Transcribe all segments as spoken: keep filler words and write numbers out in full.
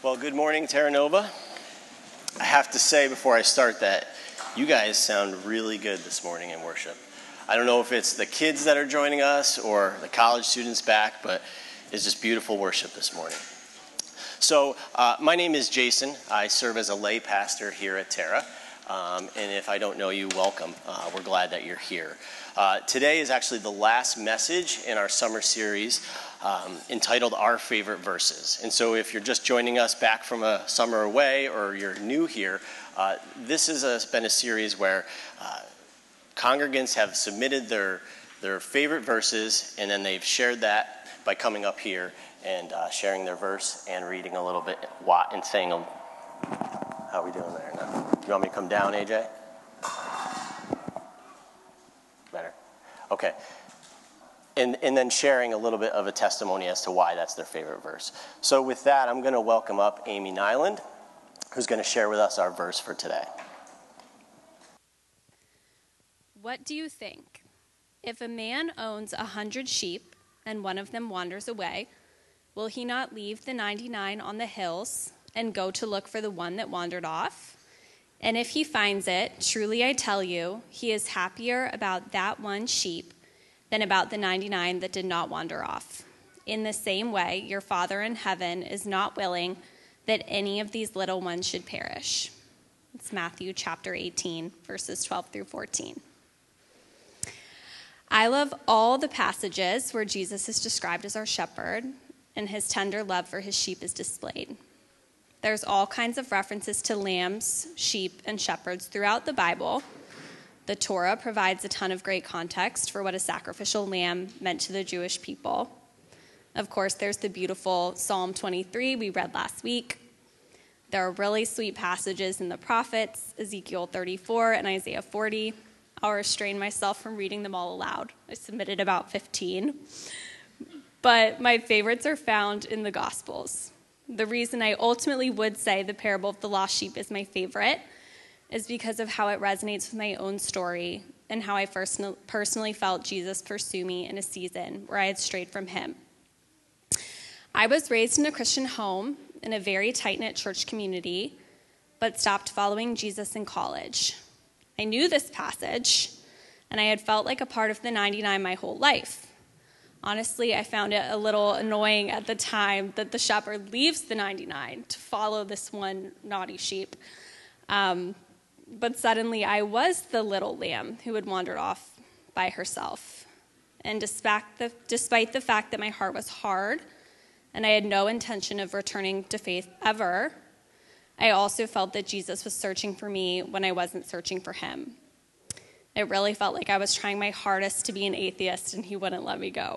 Well, good morning, Terra Nova. I have to say before I start that you guys sound really good this morning in worship. I don't know if it's the kids that are joining us or the college students back, but it's just beautiful worship this morning. So uh, my name is Jason. I serve as a lay pastor here at Terra. Um, and if I don't know you, welcome. Uh, we're glad that you're here. Uh, today is actually the last message in our summer series um, entitled Our Favorite Verses. And so if you're just joining us back from a summer away or you're new here, uh, this has a, been a series where uh, congregants have submitted their, their favorite verses, and then they've shared that by coming up here and uh, sharing their verse and reading a little bit and saying them. How are we doing there now? You want me to come down, A J? Better. Okay. And, and then sharing a little bit of a testimony as to why that's their favorite verse. So with that, I'm going to welcome up Amy Nyland, who's going to share with us our verse for today. What do you think? If a man owns a hundred sheep and one of them wanders away, will he not leave the ninety-nine on the hills and go to look for the one that wandered off? And if he finds it, truly I tell you, he is happier about that one sheep than about the ninety-nine that did not wander off. In the same way, your Father in heaven is not willing that any of these little ones should perish. It's Matthew chapter eighteen, verses twelve through fourteen. I love all the passages where Jesus is described as our shepherd and his tender love for his sheep is displayed. There's all kinds of references to lambs, sheep, and shepherds throughout the Bible. The Torah provides a ton of great context for what a sacrificial lamb meant to the Jewish people. Of course, there's the beautiful Psalm twenty-three we read last week. There are really sweet passages in the prophets, Ezekiel thirty-four and Isaiah forty. I'll restrain myself from reading them all aloud. I submitted about fifteen. But my favorites are found in the Gospels. The reason I ultimately would say the parable of the lost sheep is my favorite is because of how it resonates with my own story and how I first personally felt Jesus pursue me in a season where I had strayed from him. I was raised in a Christian home in a very tight-knit church community, but stopped following Jesus in college. I knew this passage, and I had felt like a part of the ninety-nine my whole life. Honestly, I found it a little annoying at the time that the shepherd leaves the ninety-nine to follow this one naughty sheep. Um, but suddenly I was the little lamb who had wandered off by herself. And despite the, despite the fact that my heart was hard and I had no intention of returning to faith ever, I also felt that Jesus was searching for me when I wasn't searching for him. It really felt like I was trying my hardest to be an atheist and he wouldn't let me go.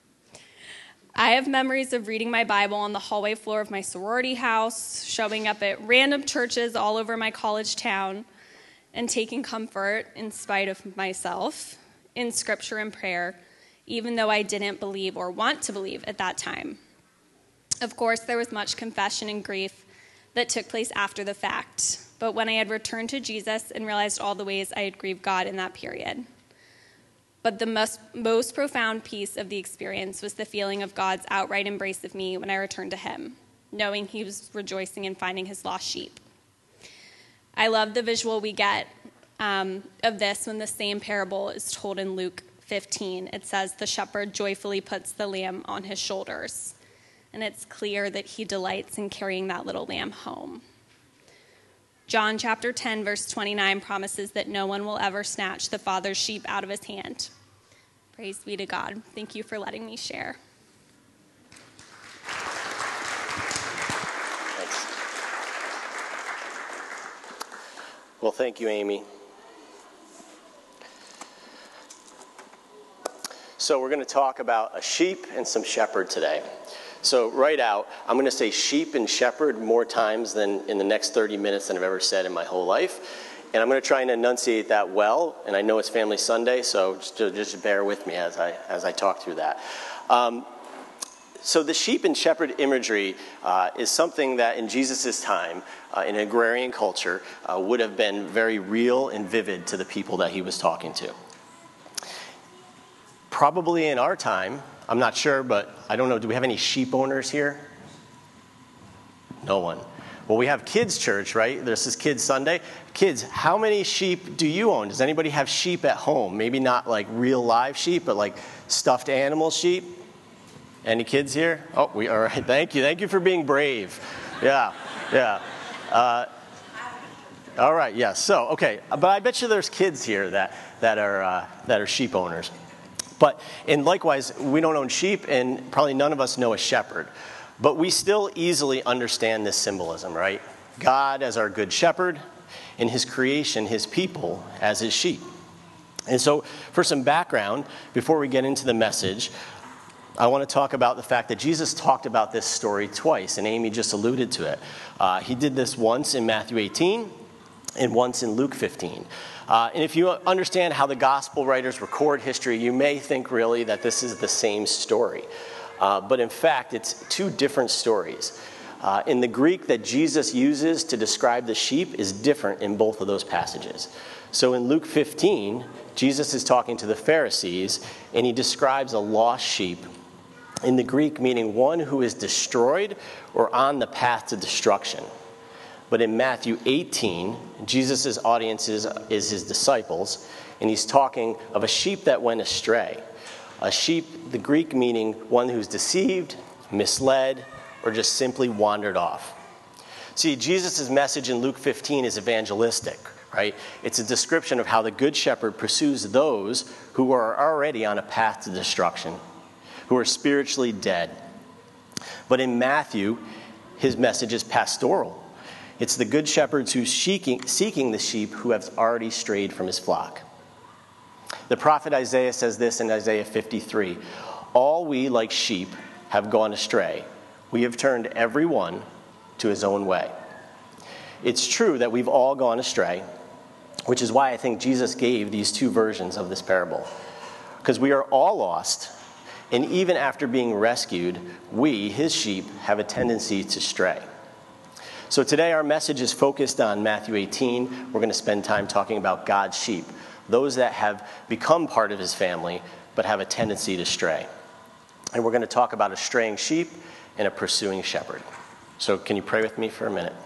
I have memories of reading my Bible on the hallway floor of my sorority house, showing up at random churches all over my college town, and taking comfort, in spite of myself, in scripture and prayer, even though I didn't believe or want to believe at that time. Of course, there was much confession and grief that took place after the fact, but when I had returned to Jesus and realized all the ways I had grieved God in that period. But the most, most profound piece of the experience was the feeling of God's outright embrace of me when I returned to him, knowing he was rejoicing in finding his lost sheep. I love the visual we get um, of this when the same parable is told in Luke fifteen. It says, the shepherd joyfully puts the lamb on his shoulders, and it's clear that he delights in carrying that little lamb home. John chapter ten, verse twenty-nine promises that no one will ever snatch the Father's sheep out of his hand. Praise be to God. Thank you for letting me share. Thanks. Well, thank you, Amy. So we're going to talk about a sheep and some shepherd today. So right out, I'm going to say sheep and shepherd more times than in the next thirty minutes than I've ever said in my whole life. And I'm going to try and enunciate that well. And I know it's Family Sunday, so just, just bear with me as I as I talk through that. Um, so the sheep and shepherd imagery uh, is something that in Jesus' time, uh, in agrarian culture, uh, would have been very real and vivid to the people that he was talking to. Probably in our time, I'm not sure, but I don't know, do we have any sheep owners here? No one. Well, we have kids' church, right? This is Kids Sunday. Kids, how many sheep do you own? Does anybody have sheep at home? Maybe not like real live sheep, but like stuffed animal sheep? Any kids here? Oh, we all right. Thank you. Thank you for being brave. Yeah, yeah. Uh, all right. Yeah. So, okay. But I bet you there's kids here that that are uh, that are sheep owners. But and likewise, we don't own sheep, and probably none of us know a shepherd. But we still easily understand this symbolism, right? God as our good shepherd, and his creation, his people, as his sheep. And so, for some background, before we get into the message, I want to talk about the fact that Jesus talked about this story twice, and Amy just alluded to it. Uh, he did this once in Matthew eighteen, and once in Luke fifteen. Uh, and if you understand how the gospel writers record history, you may think really that this is the same story. Uh, but in fact, it's two different stories. Uh, in the Greek that Jesus uses to describe the sheep is different in both of those passages. So in Luke fifteen, Jesus is talking to the Pharisees, and he describes a lost sheep in the Greek, meaning one who is destroyed or on the path to destruction. But in Matthew eighteen, Jesus' audience is, is his disciples, and he's talking of a sheep that went astray. A sheep, the Greek meaning one who's deceived, misled, or just simply wandered off. See, Jesus' message in Luke fifteen is evangelistic, right? It's a description of how the Good Shepherd pursues those who are already on a path to destruction, who are spiritually dead. But in Matthew, his message is pastoral. It's the Good Shepherd who's seeking, seeking the sheep who have already strayed from his flock. The prophet Isaiah says this in Isaiah fifty-three, "All we like sheep have gone astray. We have turned every one to his own way." It's true that we've all gone astray, which is why I think Jesus gave these two versions of this parable. Because we are all lost, and even after being rescued, we, his sheep, have a tendency to stray. So today our message is focused on Matthew eighteen. We're going to spend time talking about God's sheep, those that have become part of his family but have a tendency to stray. And we're going to talk about a straying sheep and a pursuing shepherd. So can you pray with me for a minute?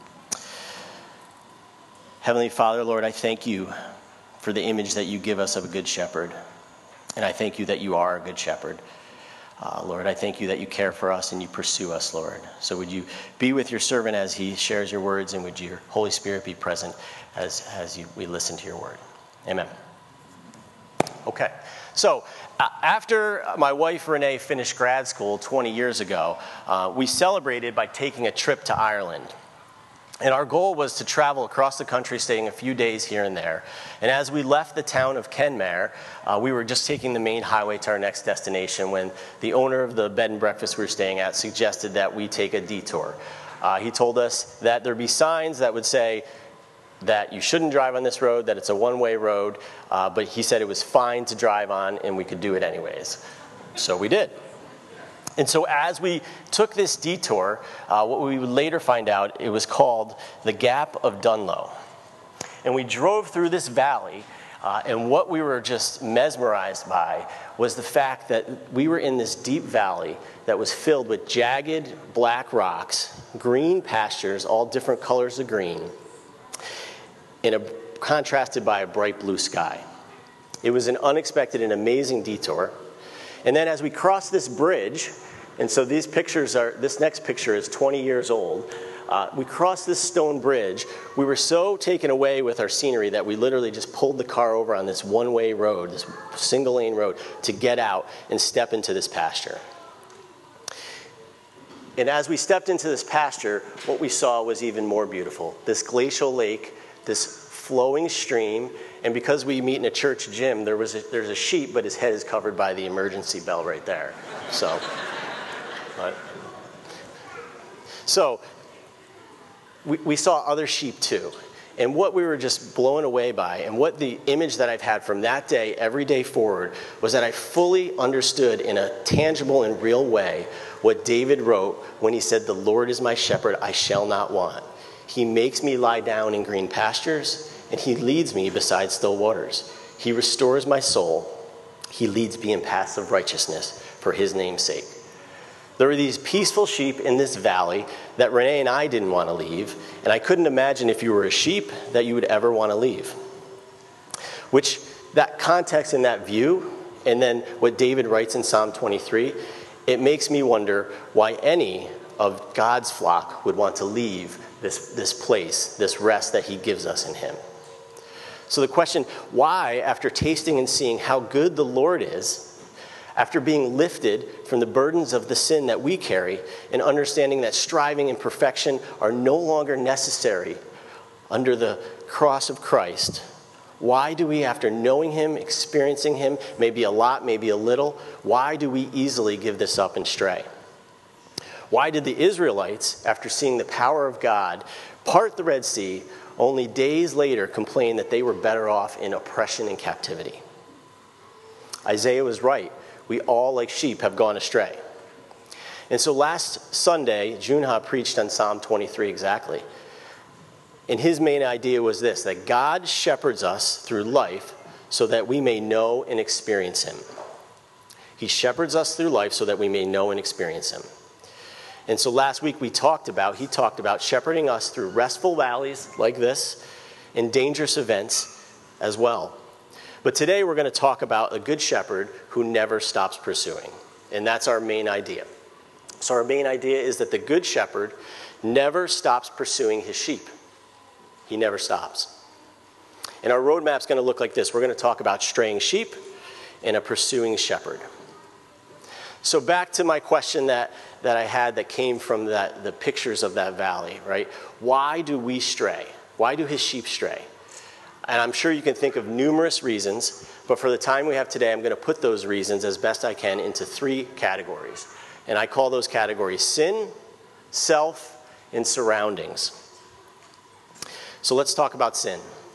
Heavenly Father, Lord, I thank you for the image that you give us of a good shepherd. And I thank you that you are a good shepherd. Uh, Lord, I thank you that you care for us and you pursue us, Lord. So would you be with your servant as he shares your words, and would your Holy Spirit be present as, as you, we listen to your word. Amen. Okay, so uh, after my wife Renee finished grad school twenty years ago, uh, we celebrated by taking a trip to Ireland. And our goal was to travel across the country, staying a few days here and there. And as we left the town of Kenmare, uh, we were just taking the main highway to our next destination when the owner of the bed and breakfast we were staying at suggested that we take a detour. Uh, he told us that there'd be signs that would say that you shouldn't drive on this road, that it's a one-way road, uh, but he said it was fine to drive on and we could do it anyways. So we did. And so as we took this detour, uh, what we would later find out, it was called the Gap of Dunlow. And we drove through this valley, uh, and what we were just mesmerized by was the fact that we were in this deep valley that was filled with jagged black rocks, green pastures, all different colors of green, and a, contrasted by a bright blue sky. It was an unexpected and amazing detour. And then as we crossed this bridge, and so these pictures are, this next picture is twenty years old. Uh, we crossed this stone bridge. We were so taken away with our scenery that we literally just pulled the car over on this one-way road, this single lane road, to get out and step into this pasture. And as we stepped into this pasture, what we saw was even more beautiful. This glacial lake, this flowing stream, and because we meet in a church gym, there was a, there's a sheep, but his head is covered by the emergency bell right there. So, but, so we, we saw other sheep too. And what we were just blown away by, and what the image that I've had from that day, every day forward, was that I fully understood in a tangible and real way what David wrote when he said, "The Lord is my shepherd, I shall not want. He makes me lie down in green pastures, and he leads me beside still waters. He restores my soul. He leads me in paths of righteousness for his name's sake." There were these peaceful sheep in this valley that Renee and I didn't want to leave, and I couldn't imagine if you were a sheep that you would ever want to leave. Which, that context and that view, and then what David writes in Psalm twenty-three, it makes me wonder why any of God's flock would want to leave this, this place, this rest that he gives us in him. So the question, why, after tasting and seeing how good the Lord is, after being lifted from the burdens of the sin that we carry, and understanding that striving and perfection are no longer necessary under the cross of Christ, why do we, after knowing him, experiencing him, maybe a lot, maybe a little, why do we easily give this up and stray? Why did the Israelites, after seeing the power of God, part the Red Sea, only days later complain that they were better off in oppression and captivity? Isaiah was right. We all, like sheep, have gone astray. And so last Sunday, Junha preached on Psalm twenty-three exactly. And his main idea was this, that God shepherds us through life so that we may know and experience him. He shepherds us through life so that we may know and experience him. And so last week we talked about, he talked about shepherding us through restful valleys like this and dangerous events as well. But today we're going to talk about a good shepherd who never stops pursuing. And that's our main idea. So our main idea is that the good shepherd never stops pursuing his sheep. He never stops. And our roadmap's going to look like this. We're going to talk about straying sheep and a pursuing shepherd. So back to my question that, that I had that came from that, the pictures of that valley, right? Why do we stray? Why do his sheep stray? And I'm sure you can think of numerous reasons, but for the time we have today, I'm going to put those reasons as best I can into three categories. And I call those categories sin, self, and surroundings. So let's talk about sin.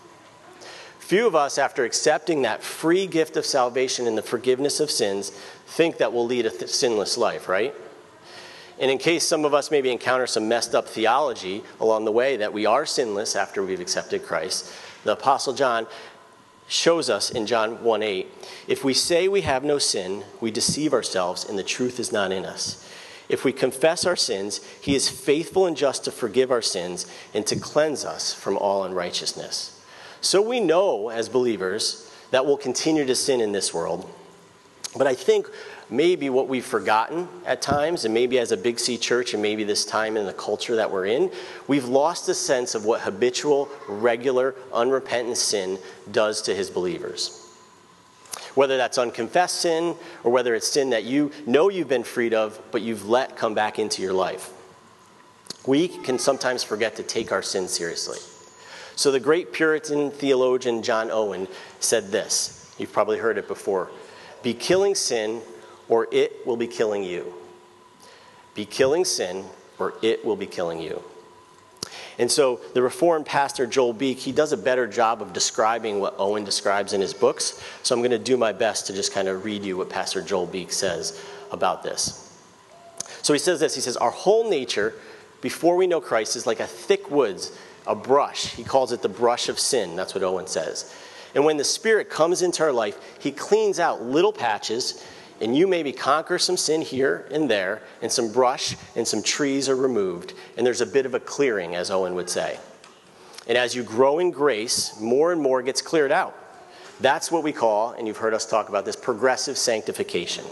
Few of us, after accepting that free gift of salvation and the forgiveness of sins, think that we'll lead a th- sinless life, right? And in case some of us maybe encounter some messed up theology along the way that we are sinless after we've accepted Christ, the Apostle John shows us in John one eight, if we say we have no sin, we deceive ourselves and the truth is not in us. If we confess our sins, he is faithful and just to forgive our sins and to cleanse us from all unrighteousness. So we know as believers that we'll continue to sin in this world. But I think maybe what we've forgotten at times, and maybe as a Big C church and maybe this time in the culture that we're in, we've lost a sense of what habitual, regular, unrepentant sin does to his believers. Whether that's unconfessed sin or whether it's sin that you know you've been freed of, but you've let come back into your life. We can sometimes forget to take our sin seriously. So the great Puritan theologian John Owen said this. You've probably heard it before. Be killing sin or it will be killing you. Be killing sin or it will be killing you. And so the Reformed pastor Joel Beeke, he does a better job of describing what Owen describes in his books. So I'm going to do my best to just kind of read you what Pastor Joel Beeke says about this. So he says this, he says, our whole nature before we know Christ is like a thick woods, a brush. He calls it the brush of sin. That's what Owen says. And when the Spirit comes into our life, he cleans out little patches, and you maybe conquer some sin here and there, and some brush and some trees are removed, and there's a bit of a clearing, as Owen would say. And as you grow in grace, more and more gets cleared out. That's what we call, and you've heard us talk about this, progressive sanctification.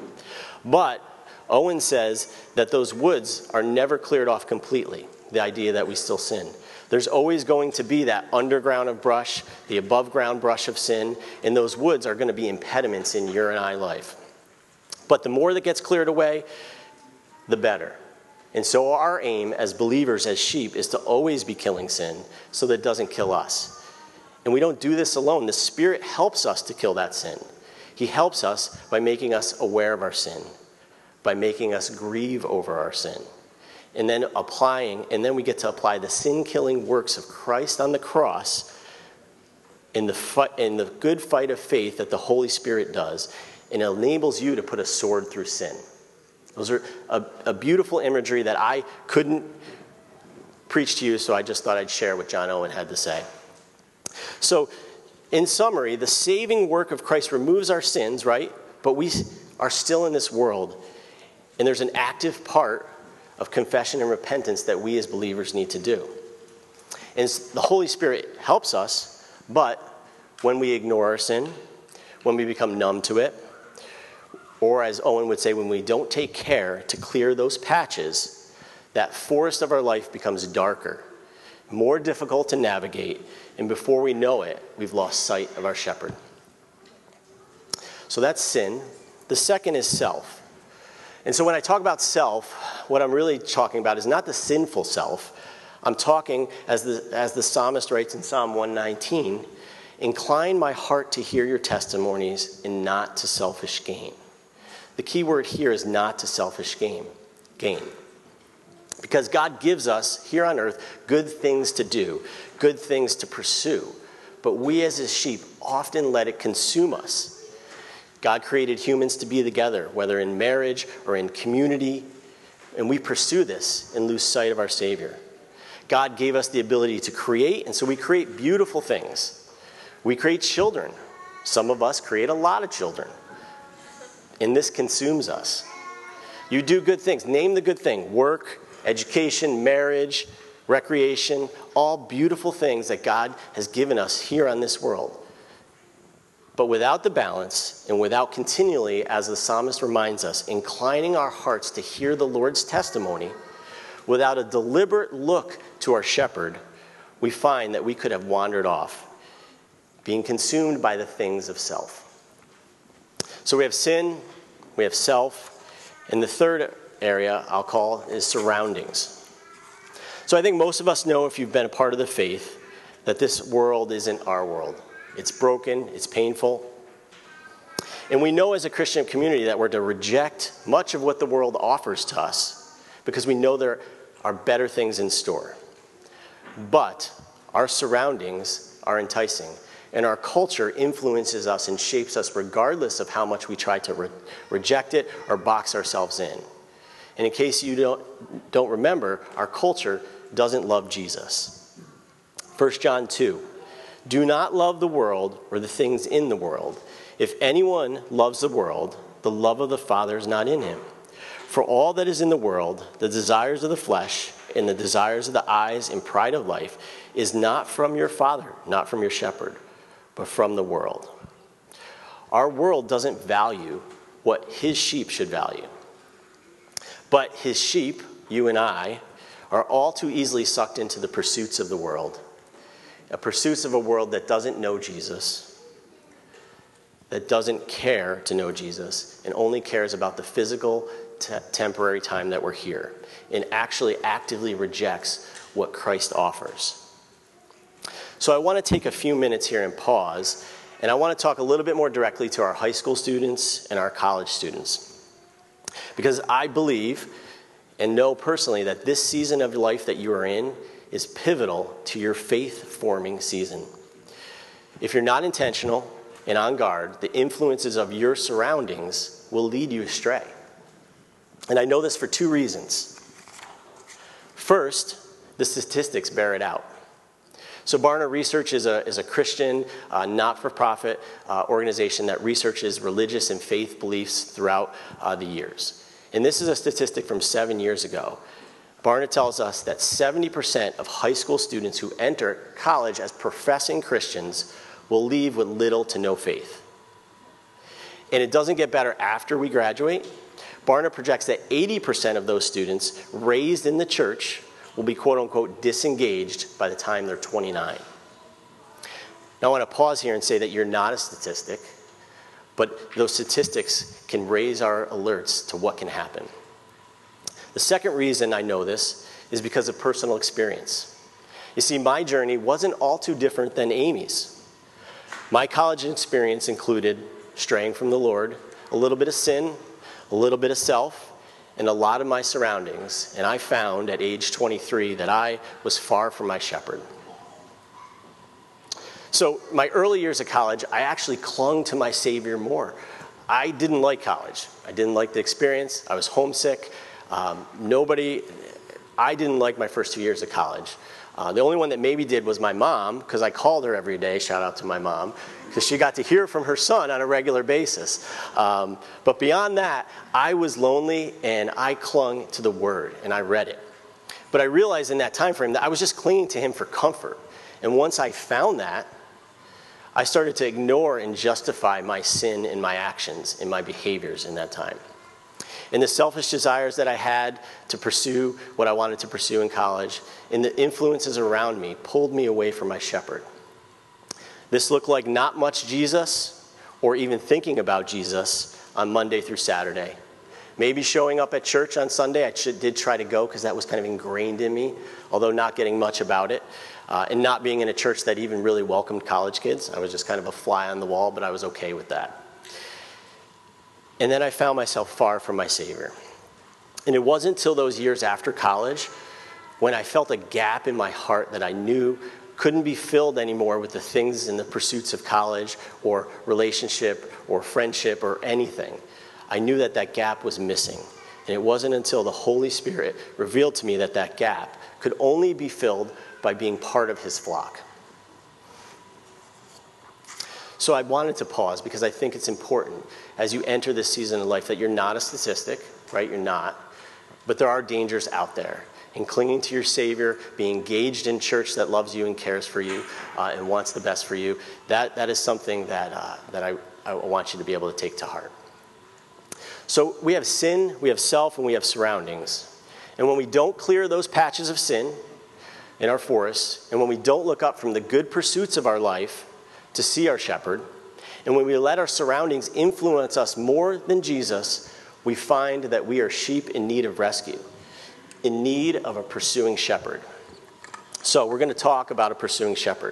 But Owen says that those woods are never cleared off completely, the idea that we still sin. There's always going to be that underground of brush, the above ground brush of sin, and those woods are going to be impediments in your and I life. But the more that gets cleared away, the better. And so our aim as believers, as sheep, is to always be killing sin so that it doesn't kill us. And we don't do this alone. The Spirit helps us to kill that sin. He helps us by making us aware of our sin, by making us grieve over our sin. And then applying, and then we get to apply the sin-killing works of Christ on the cross in the fight, in the good fight of faith that the Holy Spirit does. And it enables you to put a sword through sin. Those are a, a beautiful imagery that I couldn't preach to you, so I just thought I'd share what John Owen had to say. So, in summary, the saving work of Christ removes our sins, right? But we are still in this world. And there's an active part of confession and repentance that we as believers need to do. And the Holy Spirit helps us, but when we ignore our sin, when we become numb to it, or as Owen would say, when we don't take care to clear those patches, that forest of our life becomes darker, more difficult to navigate, and before we know it, we've lost sight of our shepherd. So that's sin. The second is self. And so when I talk about self, what I'm really talking about is not the sinful self. I'm talking, as the, as the psalmist writes in Psalm one nineteen, incline my heart to hear your testimonies and not to selfish gain. The key word here is not to selfish gain. gain. Because God gives us, here on earth, good things to do, good things to pursue. But we as his sheep often let it consume us. God created humans to be together, whether in marriage or in community, and we pursue this and lose sight of our Savior. God gave us the ability to create, and so we create beautiful things. We create children. Some of us create a lot of children. And this consumes us. You do good things. Name the good thing. Work, education, marriage, recreation, all beautiful things that God has given us here on this world. But without the balance and without continually, as the psalmist reminds us, inclining our hearts to hear the Lord's testimony, without a deliberate look to our shepherd, we find that we could have wandered off, being consumed by the things of self. So we have sin, we have self, and the third area I'll call is surroundings. So I think most of us know, if you've been a part of the faith, that this world isn't our world. It's broken, it's painful. And we know as a Christian community that we're to reject much of what the world offers to us because we know there are better things in store. But our surroundings are enticing. And our culture influences us and shapes us regardless of how much we try to re- reject it or box ourselves in. And in case you don't, don't remember, our culture doesn't love Jesus. First John two, do not love the world or the things in the world. If anyone loves the world, the love of the Father is not in him. For all that is in the world, the desires of the flesh and the desires of the eyes and pride of life, is not from your Father, not from your shepherd, but from the world. Our world doesn't value what his sheep should value. But his sheep, you and I, are all too easily sucked into the pursuits of the world. A pursuits of a world that doesn't know Jesus, that doesn't care to know Jesus, and only cares about the physical, te- temporary time that we're here, and actually actively rejects what Christ offers. So I want to take a few minutes here and pause, and I want to talk a little bit more directly to our high school students and our college students. Because I believe and know personally that this season of life that you are in is pivotal to your faith-forming season. If you're not intentional and on guard, the influences of your surroundings will lead you astray. And I know this for two reasons. First, the statistics bear it out. So Barna Research is a, is a Christian, uh, not-for-profit uh, organization that researches religious and faith beliefs throughout uh, the years. And this is a statistic from seven years ago. Barna tells us that seventy percent of high school students who enter college as professing Christians will leave with little to no faith. And it doesn't get better after we graduate. Barna projects that eighty percent of those students raised in the church will be quote-unquote disengaged by the time they're twenty-nine. Now I want to pause here and say that you're not a statistic, but those statistics can raise our alerts to what can happen. The second reason I know this is because of personal experience. You see, my journey wasn't all too different than Amy's. My college experience included straying from the Lord, a little bit of sin, a little bit of self, and a lot of my surroundings, and I found at age twenty-three that I was far from my shepherd. So my early years of college, I actually clung to my Savior more. I didn't like college. I didn't like the experience. I was homesick. Um, nobody I didn't like my first two years of college. Uh, the only one that maybe did was my mom, because I called her every day, shout out to my mom, because she got to hear from her son on a regular basis. Um, but beyond that, I was lonely, and I clung to the Word, and I read it. But I realized in that time frame that I was just clinging to Him for comfort. And once I found that, I started to ignore and justify my sin and my actions and my behaviors in that time. And the selfish desires that I had to pursue what I wanted to pursue in college, and the influences around me pulled me away from my shepherd. This looked like not much Jesus, or even thinking about Jesus on Monday through Saturday. Maybe showing up at church on Sunday. I should, did try to go because that was kind of ingrained in me, although not getting much about it. Uh, and not being in a church that even really welcomed college kids. I was just kind of a fly on the wall, but I was okay with that. And then I found myself far from my Savior. And it wasn't until those years after college when I felt a gap in my heart that I knew couldn't be filled anymore with the things and the pursuits of college or relationship or friendship or anything. I knew that that gap was missing. And it wasn't until the Holy Spirit revealed to me that that gap could only be filled by being part of His flock. So I wanted to pause because I think it's important as you enter this season of life that you're not a statistic, right? You're not. But there are dangers out there. And clinging to your Savior, being engaged in church that loves you and cares for you uh, and wants the best for you, that, that is something that, uh, that I, I want you to be able to take to heart. So we have sin, we have self, and we have surroundings. And when we don't clear those patches of sin in our forests, and when we don't look up from the good pursuits of our life to see our shepherd, and when we let our surroundings influence us more than Jesus, we find that we are sheep in need of rescue, in need of a pursuing shepherd. So we're going to talk about a pursuing shepherd.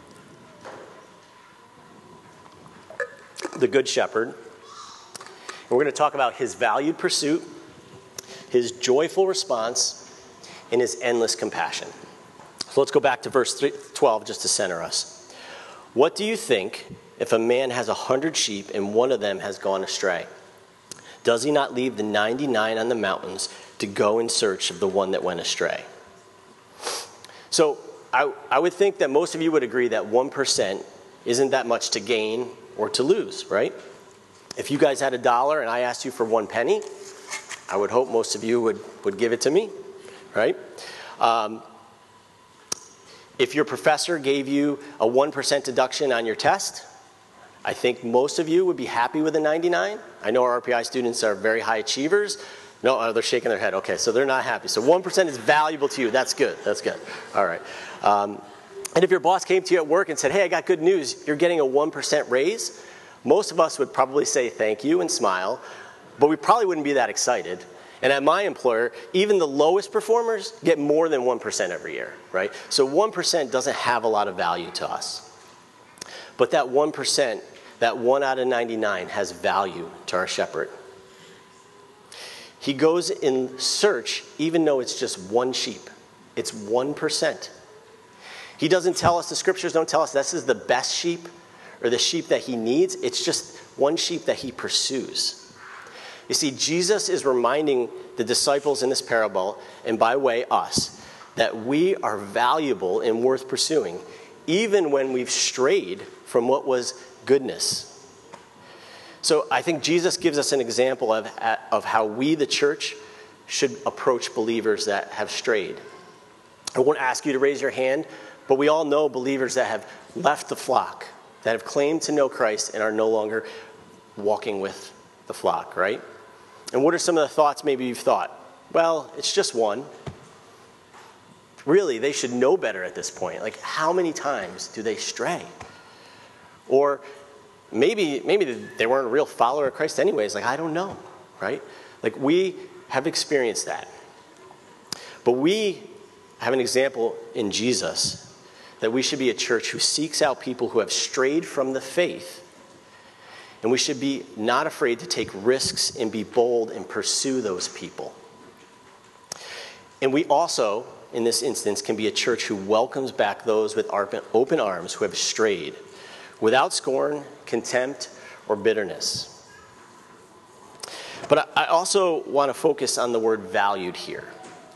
The Good Shepherd. And we're going to talk about his valued pursuit, his joyful response, and his endless compassion. So let's go back to verse twelve just to center us. What do you think if a man has a hundred sheep and one of them has gone astray? Does he not leave the ninety-nine on the mountains to go in search of the one that went astray? So I, I would think that most of you would agree that one percent isn't that much to gain or to lose, right? If you guys had a dollar and I asked you for one penny, I would hope most of you would, would give it to me, right? Um, if your professor gave you a one percent deduction on your test, I think most of you would be happy with a ninety-nine. I know our R P I students are very high achievers. No, oh, they're shaking their head. Okay, so they're not happy. So one percent is valuable to you. That's good. That's good. All right. Um, and if your boss came to you at work and said, hey, I got good news. You're getting a one percent raise. Most of us would probably say thank you and smile, but we probably wouldn't be that excited. And at my employer, even the lowest performers get more than one percent every year, right? So one percent doesn't have a lot of value to us. But that one percent, that one out of ninety-nine has value to our shepherd. He goes in search even though it's just one sheep. It's one percent. He doesn't tell us, the scriptures don't tell us this is the best sheep or the sheep that he needs. It's just one sheep that he pursues. You see, Jesus is reminding the disciples in this parable, and by way us, that we are valuable and worth pursuing, even when we've strayed from what was goodness. So I think Jesus gives us an example of, of how we, the church, should approach believers that have strayed. I won't ask you to raise your hand, but we all know believers that have left the flock, that have claimed to know Christ and are no longer walking with the flock, right? And what are some of the thoughts maybe you've thought? Well, it's just one. Really, they should know better at this point. Like, how many times do they stray? Or maybe maybe they weren't a real follower of Christ anyways. Like, I don't know, right? Like, we have experienced that. But we have an example in Jesus that we should be a church who seeks out people who have strayed from the faith. And we should be not afraid to take risks and be bold and pursue those people. And we also, in this instance, can be a church who welcomes back those with open arms who have strayed, without scorn, contempt, or bitterness. But I also want to focus on the word valued here.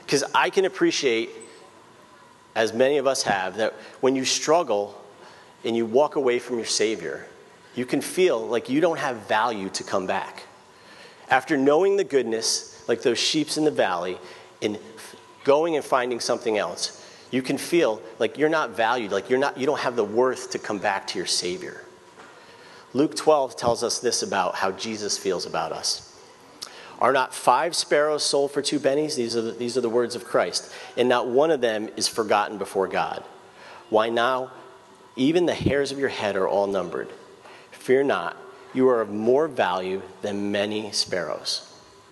Because I can appreciate, as many of us have, that when you struggle and you walk away from your Savior, you can feel like you don't have value to come back. After knowing the goodness, like those sheep in the valley, and going and finding something else, you can feel like you're not valued, like you're not, you don't have the worth to come back to your Savior. Luke twelve tells us this about how Jesus feels about us. Are not five sparrows sold for two pennies? These are the, these are the words of Christ. And not one of them is forgotten before God. Why now, even the hairs of your head are all numbered. Fear not, you are of more value than many sparrows.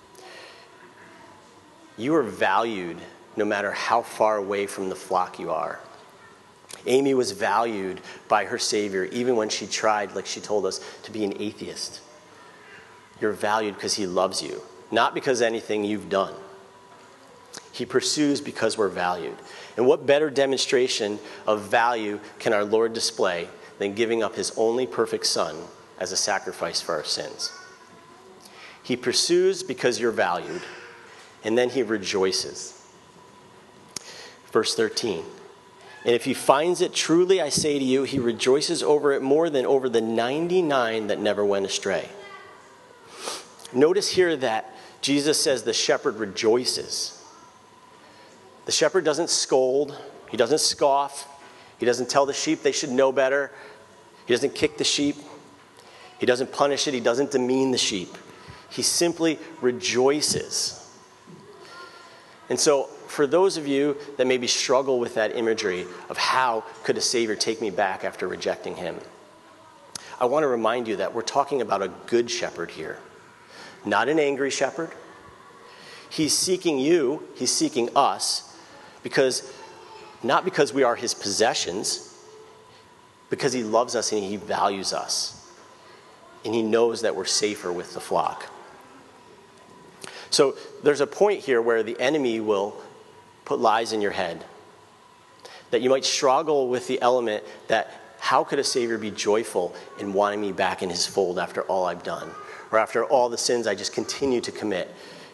You are valued no matter how far away from the flock you are. Amy was valued by her Savior even when she tried, like she told us, to be an atheist. You're valued because he loves you, not because of anything you've done. He pursues because we're valued. And what better demonstration of value can our Lord display than giving up his only perfect Son as a sacrifice for our sins? He pursues because you're valued, and then he rejoices. Verse thirteen. And if he finds it, truly I say to you, he rejoices over it more than over the ninety-nine that never went astray. Notice here that Jesus says the shepherd rejoices. The shepherd doesn't scold. He doesn't scoff. He doesn't tell the sheep they should know better. He doesn't kick the sheep. He doesn't punish it. He doesn't demean the sheep. He simply rejoices. And so for those of you that maybe struggle with that imagery of how could a Savior take me back after rejecting him, I want to remind you that we're talking about a good shepherd here, not an angry shepherd. He's seeking you, he's seeking us, because not because we are his possessions, because he loves us and he values us, and he knows that we're safer with the flock. So there's a point here where the enemy will put lies in your head, that you might struggle with the element that how could a Savior be joyful in wanting me back in his fold after all I've done, or after all the sins I just continue to commit.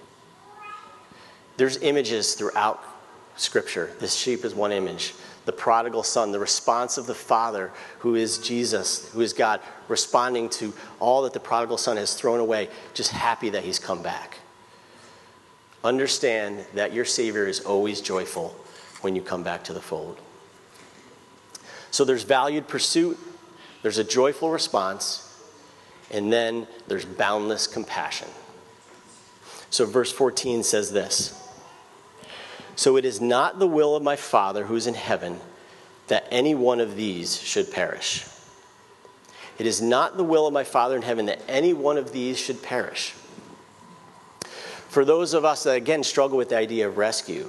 There's images throughout Scripture. This sheep is one image. The prodigal son, the response of the Father, who is Jesus, who is God, responding to all that the prodigal son has thrown away, just happy that he's come back. Understand that your Savior is always joyful when you come back to the fold. So there's valued pursuit, there's a joyful response, and then there's boundless compassion. So verse fourteen says this. So it is not the will of my Father who is in heaven that any one of these should perish. It is not the will of my Father in heaven that any one of these should perish. For those of us that, again, struggle with the idea of rescue,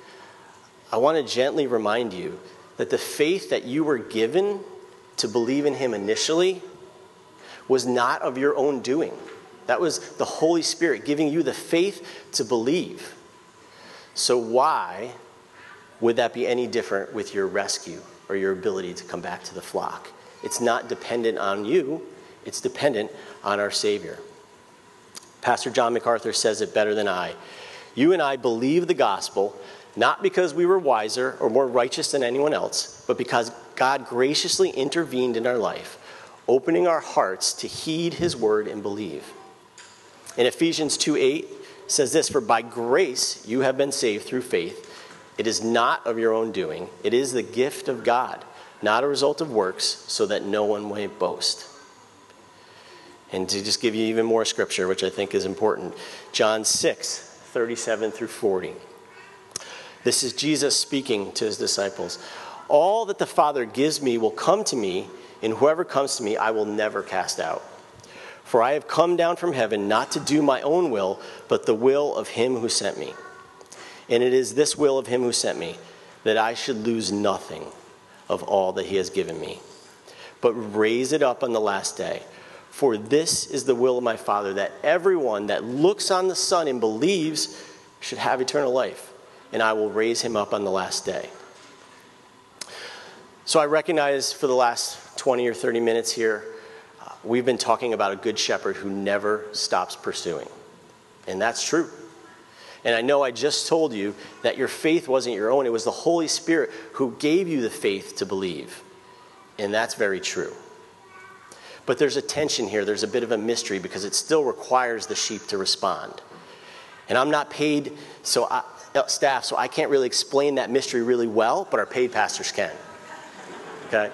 I want to gently remind you that the faith that you were given to believe in him initially was not of your own doing. That was the Holy Spirit giving you the faith to believe. So why would that be any different with your rescue or your ability to come back to the flock? It's not dependent on you. It's dependent on our Savior. Pastor John MacArthur says it better than I. You and I believe the gospel not because we were wiser or more righteous than anyone else, but because God graciously intervened in our life, opening our hearts to heed his word and believe. In Ephesians two eight says this, for by grace you have been saved through faith. It is not of your own doing. It is the gift of God, not a result of works, so that no one may boast. And to just give you even more scripture, which I think is important, John six thirty-seven through forty. This is Jesus speaking to his disciples. All that the Father gives me will come to me, and whoever comes to me I will never cast out. For I have come down from heaven not to do my own will, but the will of him who sent me. And it is this will of him who sent me, that I should lose nothing of all that he has given me, but raise it up on the last day. For this is the will of my Father, that everyone that looks on the Son and believes should have eternal life, and I will raise him up on the last day. So I recognize for the last twenty or thirty minutes here, uh, we've been talking about a good shepherd who never stops pursuing. And that's true. And I know I just told you that your faith wasn't your own. It was the Holy Spirit who gave you the faith to believe. And that's very true. But there's a tension here. There's a bit of a mystery because it still requires the sheep to respond. And I'm not paid so I, staff, so I can't really explain that mystery really well, but our paid pastors can. Okay?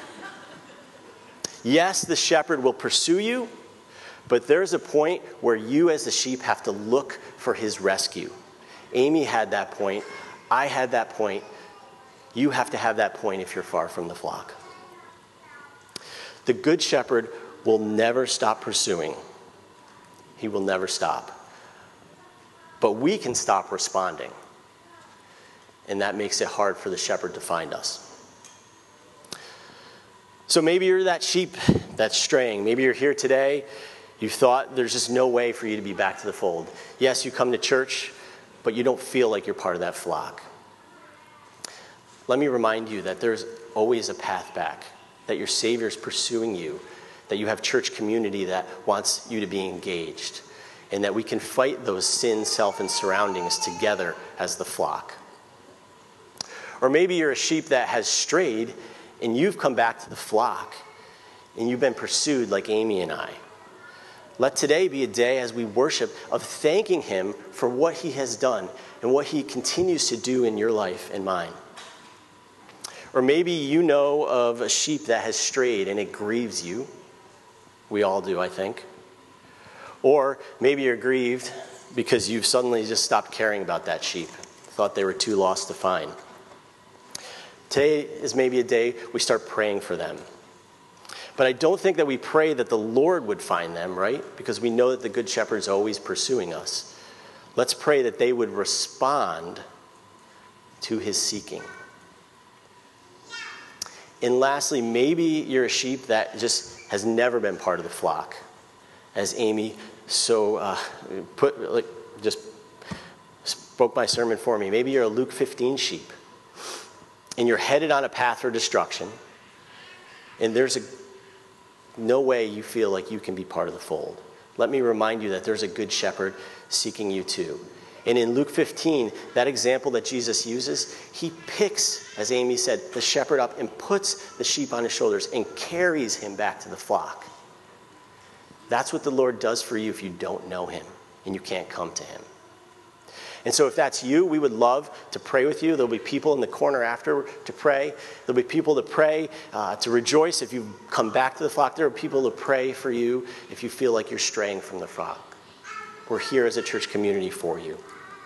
Yes, the shepherd will pursue you, but there's a point where you as the sheep have to look for his rescue. Amy had that point. I had that point. You have to have that point if you're far from the flock. The good shepherd will never stop pursuing. He will never stop. But we can stop responding. And that makes it hard for the shepherd to find us. So maybe you're that sheep that's straying. Maybe you're here today. You thought there's just no way for you to be back to the fold. Yes, you come to church, but you don't feel like you're part of that flock. Let me remind you that there's always a path back, that your Savior's pursuing you, that you have church community that wants you to be engaged, and that we can fight those sin, self, and surroundings together as the flock. Or maybe you're a sheep that has strayed, and you've come back to the flock, and you've been pursued like Amy and I. Let today be a day as we worship of thanking him for what he has done and what he continues to do in your life and mine. Or maybe you know of a sheep that has strayed and it grieves you. We all do, I think. Or maybe you're grieved because you've suddenly just stopped caring about that sheep, thought they were too lost to find. Today is maybe a day we start praying for them. But I don't think that we pray that the Lord would find them, right? Because we know that the Good Shepherd's always pursuing us. Let's pray that they would respond to his seeking. And lastly, maybe you're a sheep that just has never been part of the flock. As Amy so uh, put, like, just spoke my sermon for me. Maybe you're a Luke fifteen sheep. And you're headed on a path for destruction. And there's a no way you feel like you can be part of the fold. Let me remind you that there's a good shepherd seeking you too. And in Luke fifteen, that example that Jesus uses, he picks, as Amy said, the shepherd up and puts the sheep on his shoulders and carries him back to the flock. That's what the Lord does for you if you don't know him and you can't come to him. And so if that's you, we would love to pray with you. There'll be people in the corner after to pray. There'll be people to pray, uh, to rejoice if you come back to the flock. There are people to pray for you if you feel like you're straying from the flock. We're here as a church community for you.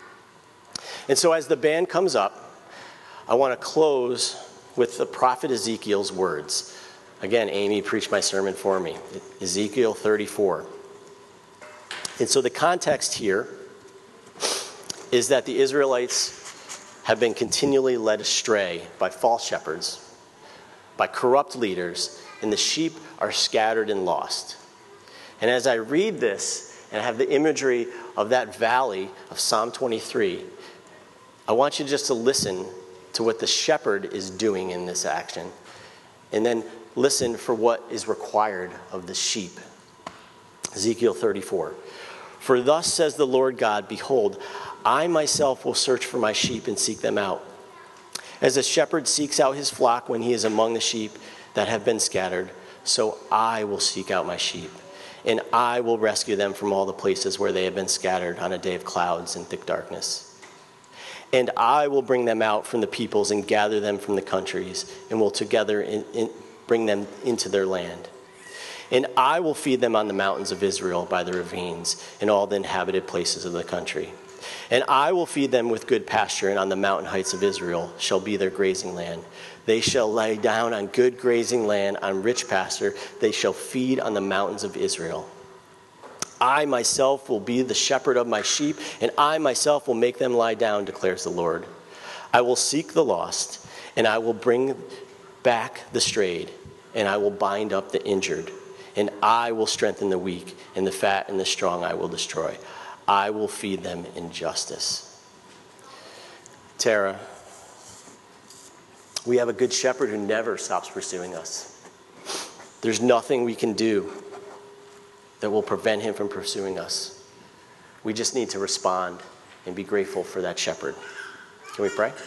And so as the band comes up, I want to close with the prophet Ezekiel's words. Again, Amy preached my sermon for me. Ezekiel thirty-four. And so the context here is that the Israelites have been continually led astray by false shepherds, by corrupt leaders, and the sheep are scattered and lost. And as I read this and I have the imagery of that valley of Psalm twenty-three, I want you just to listen to what the shepherd is doing in this action, and then listen for what is required of the sheep. Ezekiel thirty-four. For thus says the Lord God, behold, I myself will search for my sheep and seek them out. As a shepherd seeks out his flock when he is among the sheep that have been scattered, so I will seek out my sheep, and I will rescue them from all the places where they have been scattered on a day of clouds and thick darkness. And I will bring them out from the peoples and gather them from the countries, and will together in, in, bring them into their land. And I will feed them on the mountains of Israel by the ravines and all the inhabited places of the country. And I will feed them with good pasture, and on the mountain heights of Israel shall be their grazing land. They shall lie down on good grazing land, on rich pasture. They shall feed on the mountains of Israel. I myself will be the shepherd of my sheep, and I myself will make them lie down, declares the Lord. I will seek the lost, and I will bring back the strayed, and I will bind up the injured. And I will strengthen the weak, and the fat and the strong I will destroy. I will feed them in justice. Tara, we have a good shepherd who never stops pursuing us. There's nothing we can do that will prevent him from pursuing us. We just need to respond and be grateful for that shepherd. Can we pray?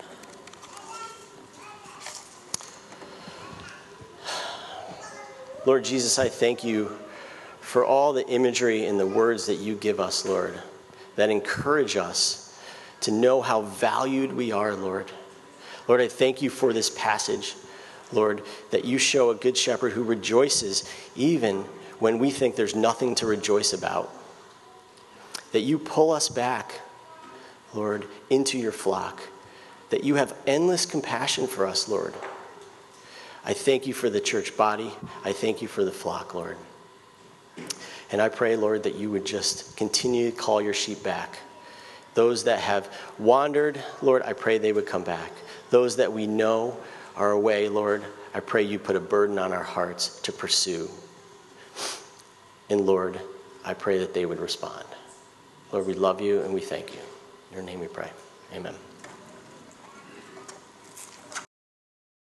Lord Jesus, I thank you for all the imagery and the words that you give us, Lord, that encourage us to know how valued we are, Lord. Lord, I thank you for this passage, Lord, that you show a good shepherd who rejoices even when we think there's nothing to rejoice about. That you pull us back, Lord, into your flock. That you have endless compassion for us, Lord. I thank you for the church body. I thank you for the flock, Lord. And I pray, Lord, that you would just continue to call your sheep back. Those that have wandered, Lord, I pray they would come back. Those that we know are away, Lord, I pray you put a burden on our hearts to pursue. And Lord, I pray that they would respond. Lord, we love you and we thank you. In your name we pray. Amen.